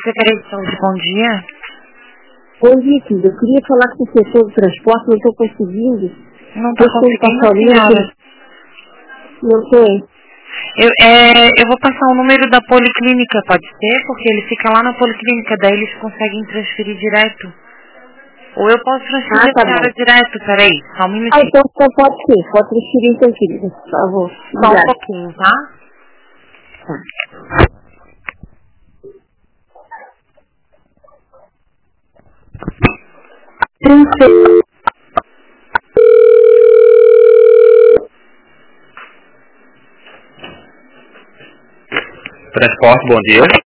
Secretaria de Saúde, bom dia. Bom dia, filho. Eu queria falar com o setor do transporte, não estou conseguindo. Não estou conseguindo, senhora. Não tem. Eu vou passar o número da policlínica, pode ser? Porque ele fica lá na policlínica, daí eles conseguem transferir direto. Ou eu posso transferir a senhora direto, peraí, só um minutinho. Então pode ser, pode transferir então, querida, por favor. Só um pouquinho, tá? Transporte, bom dia.